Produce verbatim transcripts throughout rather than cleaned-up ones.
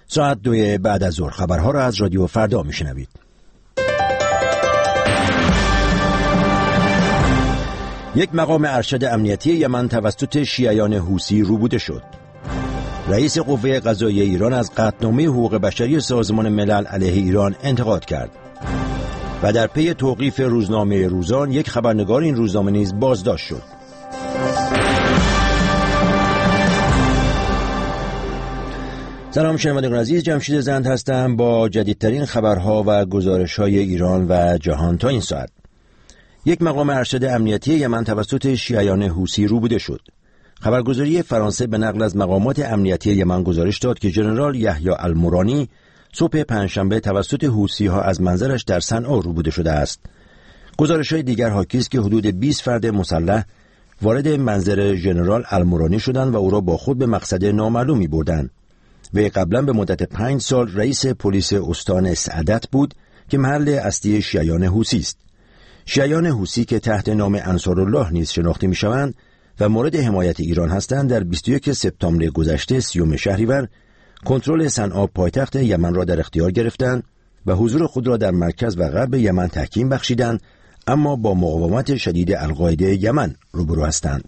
ساعت دوی بعد از ظهر خبرها را از رادیو فردا میشنوید. یک مقام ارشد امنیتی یمن توسط شیعیان حوثی روبوده شد. رئیس قوه قضاییه ایران از قطعنامه حقوق بشری سازمان ملل علیه ایران انتقاد کرد. و در پی توقیف روزنامه روزان یک خبرنگار این روزنامه نیز بازداشت شد. سلام شنوندگان عزیز، جمشید زند هستم با جدیدترین خبرها و گزارش‌های ایران و جهان تا این ساعت. یک مقام ارشد امنیتی یمن توسط شیعیان حوثی روبوده شد. خبرگزاری فرانسه به نقل از مقامات امنیتی یمن گزارش داد که ژنرال یحیی المورانی صبح پنجشنبه توسط حوثی‌ها از منزلش در صنعا روبوده شده است. گزارش‌های دیگر حاکی است که حدود بیست فرد مسلح وارد منزل ژنرال المورانی شدند و او را با خود به مقصد نامعلومی بردند. وی قبلا به مدت پنج سال رئیس پلیس استان سعدت بود که محل اصلی شیعیان حوثی است. شیعیان حوثی که تحت نام انصارالله نیز شناخته می‌شوند و مورد حمایت ایران هستند، در بیست و یک سپتامبر گذشته سیوم شهریور کنترل صنعا پایتخت یمن را در اختیار گرفتند و حضور خود را در مرکز و غرب یمن تحکیم بخشیدند، اما با مقاومت شدید القاعده یمن روبرو هستند.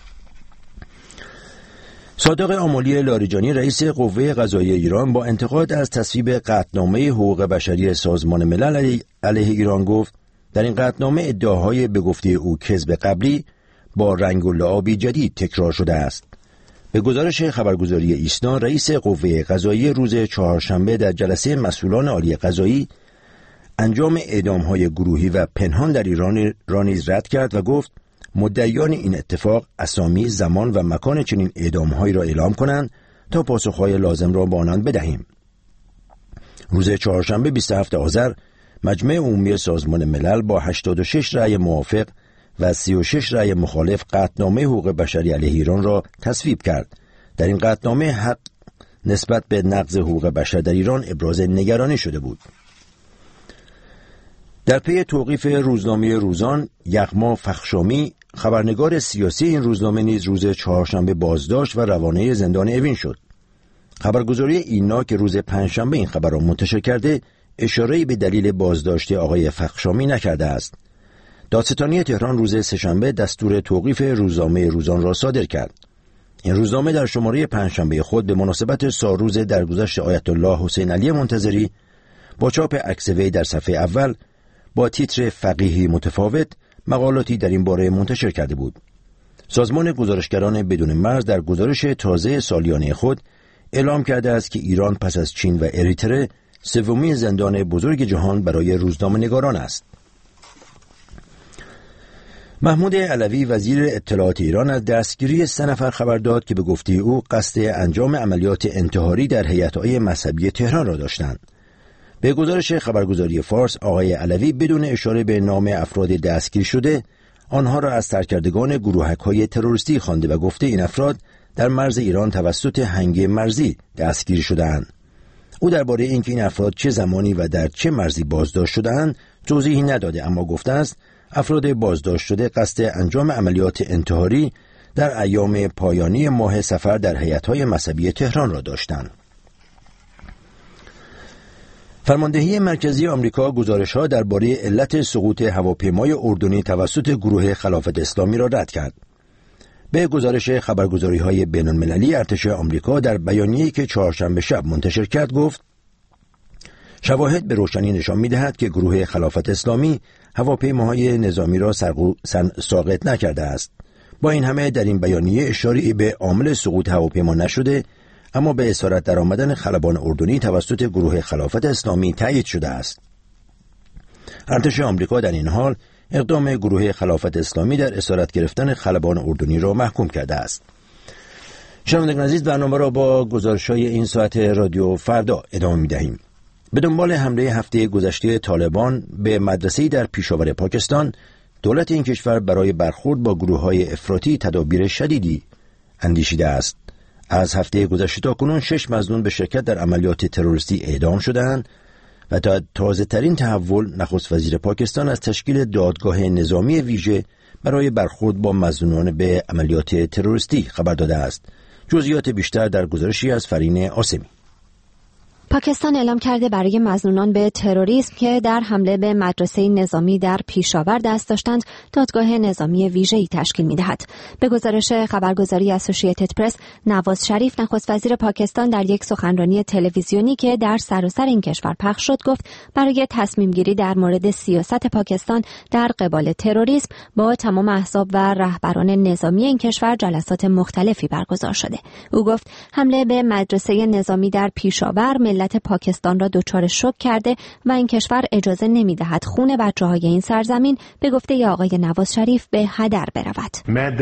صادق آملی لاریجانی رئیس قوه قضاییه ایران با انتقاد از تصویب قطعنامه حقوق بشری سازمان ملل علیه ایران گفت در این قطعنامه ادعاهای به گفته او کذب قبلی با رنگ و لعابی جدید تکرار شده است. به گزارش خبرگزاری ایسنا، رئیس قوه قضاییه روز چهارشنبه در جلسه مسئولان عالی قضایی انجام اعدام‌های گروهی و پنهان در ایران را نیز رد کرد و گفت مدعیان این اتفاق اسامی، زمان و مکان چنین اعدام‌هایی را اعلام کنند تا پاسخ‌های لازم را به آنان بدهیم. روز چهارشنبه بیست و هفتم آذر مجمع عمومی سازمان ملل با هشتاد و شش رأی موافق و سی و شش رأی مخالف قطعنامه حقوق بشری علیه ایران را تصویب کرد. در این قطعنامه حق نسبت به نقض حقوق بشر در ایران ابراز نگرانی شده بود. در پی توقیف روزنامه روزان، یغما فخشامی خبرنگار سیاسی این روزنامه نیز روز چهارشنبه بازداشت و روانه زندان اوین شد. خبرگزاری اینا که روز پنجشنبه این خبر را منتشر کرده، اشاره‌ای به دلیل بازداشت آقای فخشامی نکرده است. دادستانی تهران روز سه‌شنبه دستور توقیف روزنامه روزان را صادر کرد. این روزنامه در شماره پنجشنبه خود به مناسبت سالروز درگذشت آیت الله حسین علی منتظری با چاپ عکس وی در صفحه اول با تیتر فقیهی متفاوت مقالاتی در این باره منتشر کرده بود. سازمان گزارشگران بدون مرز در گزارش تازه سالیانه خود اعلام کرده است که ایران پس از چین و اریتره سومین زندان بزرگ جهان برای روزنامه‌نگاران است. محمود علوی وزیر اطلاعات ایران از دستگیری سه نفر خبر داد که به گفته او قصد انجام عملیات انتحاری در هیئت‌های مذهبی تهران را داشتند. به گزارش خبرگزاری فارس، آقای علوی بدون اشاره به نام افراد دستگیر شده آنها را از سرکردگان گروهک‌های تروریستی خوانده و گفته این افراد در مرز ایران توسط هنگ مرزی دستگیر شده‌اند. او درباره اینکه این افراد چه زمانی و در چه مرزی بازداشت شده‌اند توضیحی نداده، اما گفته است افراد بازداشت شده قصد انجام عملیات انتحاری در ایام پایانی ماه صفر در هیئت‌های مذهبی تهران را داشتند. فرماندهی مرکزی آمریکا گزارش‌ها درباره علت سقوط هواپیمای اردنی توسط گروه خلافت اسلامی را رد کرد. به گزارش خبرگزاری‌های بین‌المللی، ارتش آمریکا در بیانیه‌ای که چهارشنبه شب منتشر کرد گفت شواهد به روشنی نشان می‌دهد که گروه خلافت اسلامی هواپیماهای نظامی را ساقط نکرده است. با این همه در این بیانیه اشاره‌ای به عامل سقوط هواپیما نشده، اما به اسارت در آمدن خلبان اردنی توسط گروه خلافت اسلامی تایید شده است. ارتش آمریکا در این حال اقدام گروه خلافت اسلامی در اسارت گرفتن خلبان اردنی را محکوم کرده است. شنوندگان عزیز، برنامه را با گزارش‌های این ساعت رادیو فردا ادامه می‌دهیم. به دنبال حمله هفته گذشته طالبان به مدرسه‌ای در پیشاور پاکستان، دولت این کشور برای برخورد با گروه‌های افراطی تدابیر شدیدی اندیشیده است. از هفته گذشته تا کنون شش مظنون به شرکت در عملیات تروریستی اعدام شدند و تا تازه ترین تحول نخست وزیر پاکستان از تشکیل دادگاه نظامی ویژه برای برخورد با مظنونان به عملیات تروریستی خبر داده است. جزئیات بیشتر در گزارشی از فرین آسمی. پاکستان اعلام کرده برای مظنونان به تروریسم که در حمله به مدرسه نظامی در پیشاور دست داشتند دادگاه نظامی ویژه‌ای تشکیل می‌دهد. به گزارش خبرگزاری اسوسییتد پرس، نواز شریف نخست وزیر پاکستان در یک سخنرانی تلویزیونی که در سراسر این کشور پخش شد گفت برای تصمیم گیری در مورد سیاست پاکستان در قبال تروریسم با تمام احزاب و رهبران نظامی این کشور جلسات مختلفی برگزار شده. او گفت حمله به مدرسه نظامی در پیشاور ملت پاکستان را دچار شوک کرده و این کشور اجازه نمی‌دهد خون بچه‌های این سرزمین به گفته ی آقای نواز شریف به هدر برود.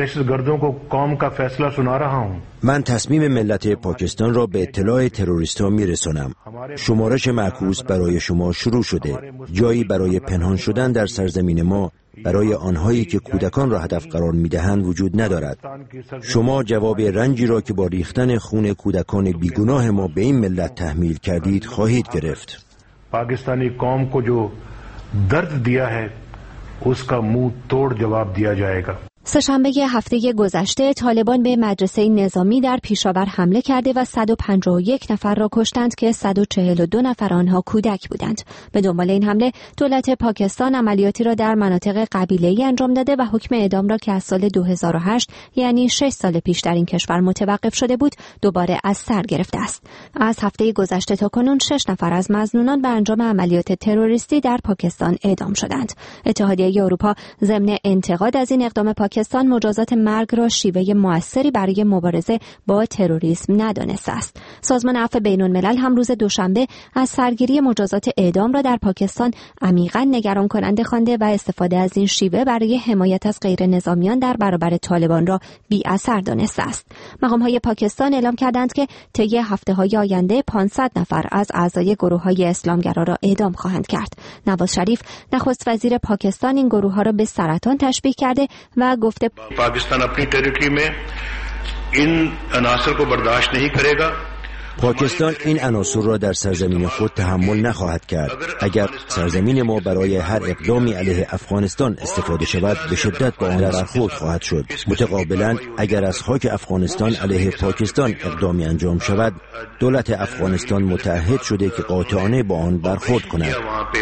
من تصمیم ملت پاکستان را به اطلاع تروریست‌ها می‌رسانم. شمارش معکوس برای شما شروع شده. جایی برای پنهان شدن در سرزمین ما برای آنهایی که کودکان را هدف قرار می‌دهند وجود ندارد. شما جواب رنجی را که با ریختن خون کودکان بیگناه ما به این ملت تحمیل کردید خواهید گرفت. پاکستانی قوم کو جو درد دیا ہے اس کا منہ توڑ جواب دیا جائے گا. سه‌شنبه هفته گذشته طالبان به مدرسه نظامی در پیشاور حمله کرده و صد و پنجاه و یک نفر را کشتند که صد و چهل و دو نفر آنها کودک بودند. به دنبال این حمله دولت پاکستان عملیاتی را در مناطق قبیله‌ای انجام داده و حکم اعدام را که از سال دو هزار و هشت یعنی شش سال پیش در این کشور متوقف شده بود دوباره از سر گرفته است. از هفته گذشته تا کنون شش نفر از مظنونان به انجام عملیات تروریستی در پاکستان اعدام شدند. اتحادیه اروپا ضمن انتقاد از این اقدام پاکستان مجازات مرگ را شیوه موثری برای مبارزه با تروریسم ندانسته است. سازمان عفو بین‌الملل هم روز دوشنبه از سرگیری مجازات اعدام را در پاکستان عمیقاً نگران کننده خوانده و استفاده از این شیوه برای حمایت از غیر نظامیان در برابر طالبان را بی اثر دانسته است. مقام‌های پاکستان اعلام کردند که طی هفته‌های آینده پانصد نفر از اعضای گروه‌های اسلامگرا را اعدام خواهند کرد. نواز شریف نخست وزیر پاکستان این گروه‌ها را به سرطان تشبیه کرده و گفته پاکستان اپنی ٹیریٹری میں ان عناصر کو برداشت نہیں کرے گا. پاکستان این عناصر را در سرزمین خود تحمل نخواهد کرد. اگر سرزمین ما برای هر اقدامی علیه افغانستان استفاده شود به شدت با آن برخورد خواهد شد. متقابلا اگر از خاک افغانستان علیه پاکستان اقدامی انجام شود دولت افغانستان متعهد شده که قاطعانه با آن برخورد کند.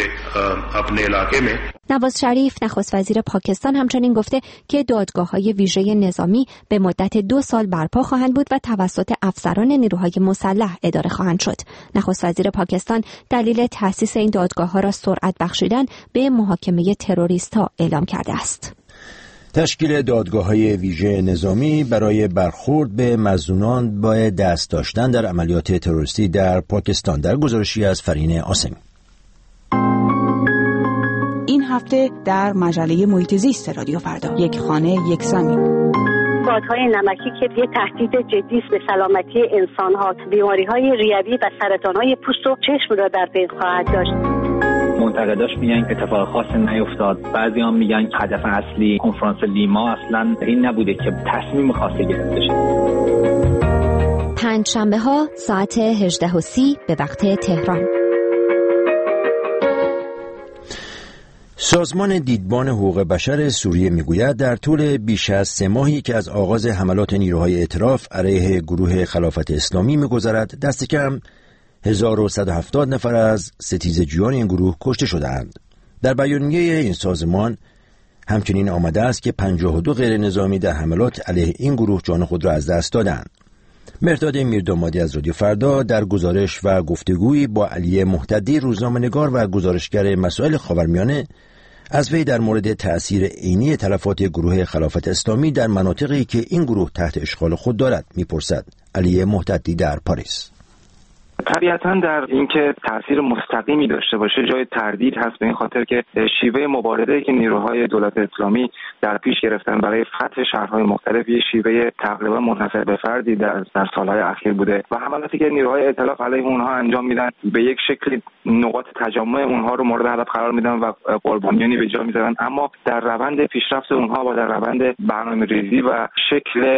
نواز شریف نخست وزیر پاکستان همچنین گفته که دادگاه‌های ویژه نظامی به مدت دو سال برپا خواهند بود و توسط افسران نیروهای مسلح اداره خواهند شد. نخست وزیر پاکستان دلیل تأسیس این دادگاه‌ها را سرعت بخشیدن به محاکمه تروریست‌ها اعلام کرده است. تشکیل دادگاه‌های ویژه نظامی برای برخورد به مظنونان با دست داشتن در عملیات تروریستی در پاکستان، در گزارشی از فرین آسمی. این هفته در مجله محیط زیست رادیو فردا، یک خانه یک زمین. بادهای نمکی که یه تهدید جدی است به سلامتی انسان‌ها، بیماری‌های ریوی و سرطان‌های پوست و چشم را در بین خواهد داشت. منتقداش میگن که اتفاق خاصی نیفتاد. بعضی‌ها میگن هدف اصلی کنفرانس لیما اصلاً این نبوده که تصمیم خاصی گرفته شه. پنج شنبه ها ساعت هجده و سی به وقت تهران. سازمان دیدبان حقوق بشر سوریه میگوید در طول بیش از سه ماهی که از آغاز حملات نیروهای ائتلاف علیه گروه خلافت اسلامی میگذرد دست کم هزار و صد و هفتاد نفر از ستیزجویان این گروه کشته شدهاند. در بیانیه این سازمان همچنین آمده است که پنجاه و دو غیر نظامی در حملات علیه این گروه جان خود را از دست دادند. مرداد میردامادی از رادیو فردا در گزارش و گفتگویی با علی محتدی روزنامه‌نگار و گزارشگر مسائل خاورمیانه از وی در مورد تأثیر عینی تلفات گروه خلافت اسلامی در مناطقی که این گروه تحت اشغال خود دارد میپرسد. علی محتدی در پاریس. طبیعتاً در اینکه تأثیر مستقیمی داشته باشه جای تردید هست، به این خاطر که شیوه مبارزه‌ای که نیروهای دولت اسلامی در پیش گرفتن برای فتح شهرهای مختلف یه شیوه تقریبا منحصر به فردی در در سالهای اخیر بوده و حملاتی که نیروهای ائتلاف علیه اونها انجام میدن به یک شکلی نقاط تجمع اونها رو مورد هدف قرار میدن و قربانیانی به جا میذارن، اما در روند پیشرفت اونها و در روند برنامه‌ریزی و شکل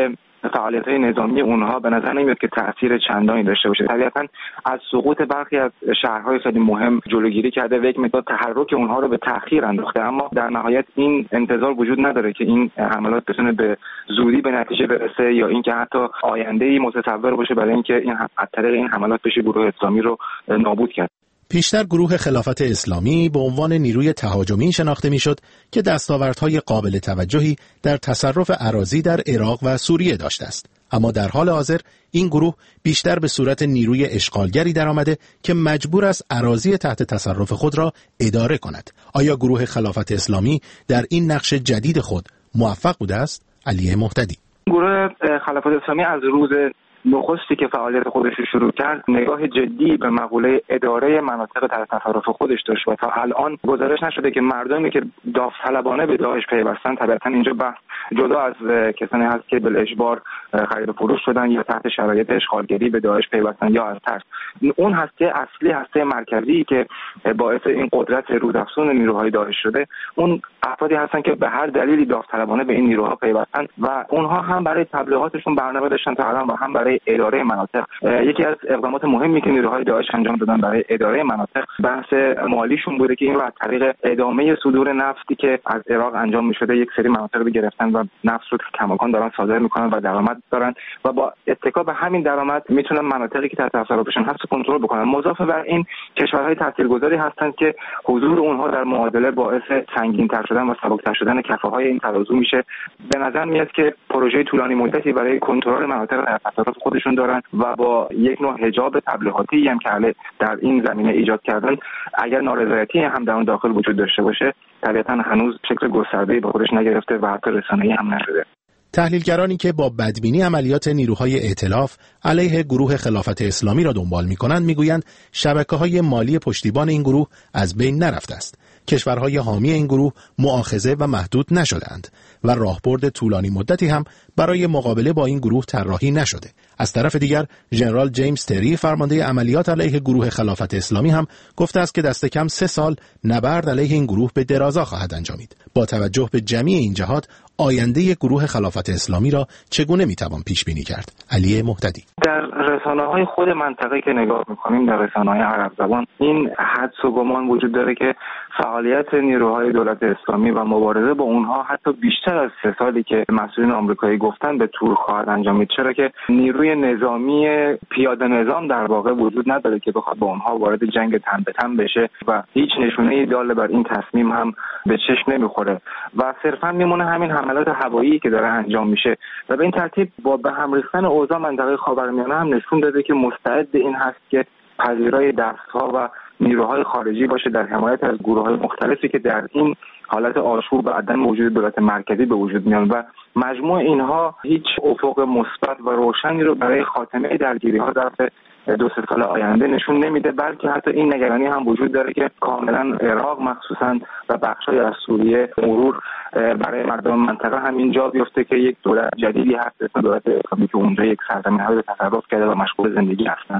فعالیت‌های نظامی اونها به نظر نمیاد که تأثیر چندانی داشته باشه. طبیعتاً از سقوط برخی از شهرهای خیلی مهم جلوگیری کرده و یک مقدار تحرک اونها رو به تأخیر انداخته، اما در نهایت این انتظار وجود نداره که این حملات بتونه به زودی به نتیجه برسه یا اینکه حتی آینده‌ای متصور باشه برای اینکه این از طریق این حملات بشه گروه اسلامی رو نابود کرد. پیشتر گروه خلافت اسلامی به عنوان نیروی تهاجمی شناخته میشد که دستاوردهای قابل توجهی در تصرف اراضی در عراق و سوریه داشته است. اما در حال حاضر این گروه بیشتر به صورت نیروی اشغالگری درآمده که مجبور است اراضی تحت تصرف خود را اداره کند. آیا گروه خلافت اسلامی در این نقش جدید خود موفق بوده است؟ علی مهتدی: گروه خلافت اسلامی از روز نخستی که فعالیت خودش رو شروع کرد نگاه جدی به مقوله اداره مناطق تحت تصرف خودش داشت و تا الان گزارش نشده که مردمی که داوطلبانه به داعش پیوستن، طبعا اینجا بحث جدا از کسانی هست که به اجبار خرید و فروش شدن یا تحت شرایط اشغالگری به داعش پیوستن یا از ترس، اون هسته اصلی، هسته مرکزی که باعث این قدرت رودافزون نیروهای داعش شده، اون افرادی هستن که به هر دلیلی داوطلبانه به این نیروها پیوستن و اونها هم برای تبلیغاتشون برنامه داشتن تا الان و هم برای اداره مناطق. یکی از اقدامات مهمی که نیروهای داعش انجام دادن برای اداره مناطق بحث مالیشون بوده که این رو از طریق ادامه صدور نفتی که از عراق انجام می‌شده یک سری مناطق رو گرفتن و نفت رو کماکان دارن صادر میکنن و درآمد دارن و با اتکا به همین درآمد میتونن مناطقی که تحت تصرفشون هست کنترل بکنن. مضاف بر این کشورهای تاثیرگذاری هستند که حضور اونها در معادله باعث سنگین‌تر شدن و سبک‌تر شدن کفه‌های این ترازو میشه. به نظر میاد که پروژه طولانی مدتی برای کنترل مناطق تحت تصرف خودشون دارن و با یک نوع حجاب تبلیغاتی هم که در این زمینه ایجاد کردن، اگر نارضایتی هم در اون داخل وجود داشته باشه، طبیعتاً هنوز شکل گسترده‌ای به خودش نگرفته و حتی رسانه‌ای هم نشده. تحلیلگرانی که با بدبینی عملیات نیروهای ائتلاف علیه گروه خلافت اسلامی را دنبال می‌کنند می‌گویند شبکه‌های مالی پشتیبان این گروه از بین نرفته است. کشورهای حامی این گروه مؤاخذه و محدود نشدند و راهبرد طولانی مدتی هم برای مقابله با این گروه طراحی نشده. از طرف دیگر ژنرال جیمز تری، فرمانده عملیات علیه گروه خلافت اسلامی، هم گفته است که دست کم سه سال نبرد علیه این گروه به درازا خواهد انجامید. با توجه به جمیع این جهات آینده گروه خلافت اسلامی را چگونه میتوان پیش بینی کرد؟ علی مهتدی: در رسانه‌های خود منطقه که نگاه می‌کنیم، در رسانه‌های عرب زبان، این حدس و گمان وجود داره که فعالیت نیروهای دولت اسلامی و مبارزه با اونها حتی بیشتر از سه سالی که مسئولین آمریکایی گفتن به طور خواهد انجامید، چرا که نیروی نظامی پیاده نظام در واقع وجود نداره که بخواد با اونها وارد جنگ تن به تن بشه و هیچ نشونه‌ای دال بر این تصمیم هم به چشم نمیخوره و صرفاً میمونه همین حملات هوایی که داره انجام میشه و به این ترتیب با به هم ریختن اوضاع منطقه خاورمیانه هم نشون داده که مستعد این هست که پذیرای دست‌ها و نیروهای خارجی باشه در حمایت از گروه‌های مختلفی که در این حالت آشوب و عدم وجود دولت مرکزی به وجود میان و مجموع اینها هیچ افق مثبت و روشنی رو برای خاتمه درگیری‌ها در دو سه سال آینده نشون نمیده، بلکه حتی این نگرانی هم وجود داره که کاملا عراق مخصوصا و بخشای از سوریه مرور برای مردم منطقه همین جا بیفته که یک دولت جدیدی هست، اسم دولت اسلامی که اونجا یک سرزمین رو تصرف کرده و مشغول زندگی هستن.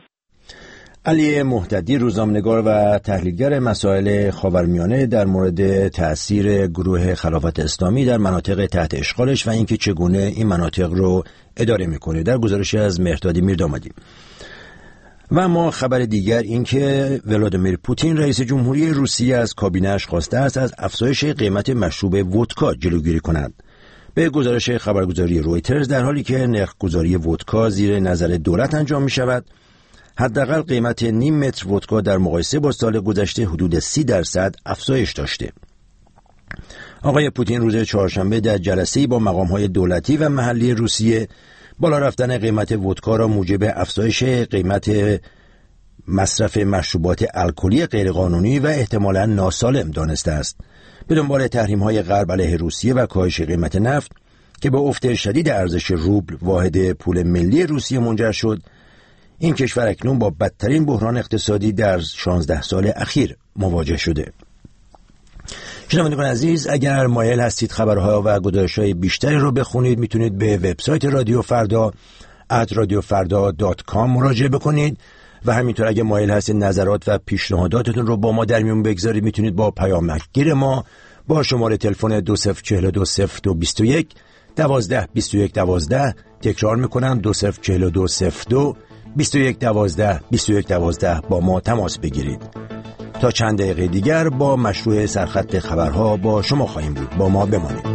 علی مهتدی، روزنامه‌نگار و تحلیلگر مسائل خاورمیانه، در مورد تأثیر گروه خلافت اسلامی در مناطق تحت اشغالش و اینکه چگونه این مناطق رو اداره میکنه، در گزارشی از مهرداد میردامادی. و اما خبر دیگر این که ولادیمیر پوتین رئیس جمهوری روسیه از کابینه‌اش خواسته است از افزایش قیمت مشروب ودکا جلوگیری کند. به گزارش خبرگزاری رویترز، در حالی که نرخ‌گذاری ودکا زیر نظر دولت انجام می شود، حداقل قیمت نیم متر ودکا در مقایسه با سال گذشته حدود سی درصد افزایش داشته. آقای پوتین روز چهارشنبه در جلسه‌ای با مقام‌های دولتی و محلی روسیه بالا رفتن قیمت ودکا را موجب افزایش قیمت مصرف مشروبات الکلی غیرقانونی و احتمالاً ناسالم دانسته است. به دنبال تحریم‌های غرب علیه روسیه و کاهش قیمت نفت که به افت شدید ارزش روبل، واحد پول ملی روسیه، منجر شد، این کشور اکنون با بدترین بحران اقتصادی در شانزده سال اخیر مواجه شده. شنوندگان عزیز، اگر مایل هستید خبرها و گزارش‌های بیشتری رو بخونید، میتونید به وبسایت رادیو فردا ات رادیو فردا دات کام مراجعه بکنید و همینطور اگر مایل هستید نظرات و پیشنهاداتتون رو با ما در میون بگذارید، میتونید با پیامگیر ما با شماره تلفن دو صفر چهل دو صفر دو بیست و یک دوازده بیست و یک دوازده. تکرار میکنم دو صفر چهل و دو صفر دو بیست و یک دوازده بیست و یک دوازده با ما تماس بگیرید. تا چند دقیقه دیگر با مشروع سرخط خبرها با شما خواهیم بود. با ما بمانید.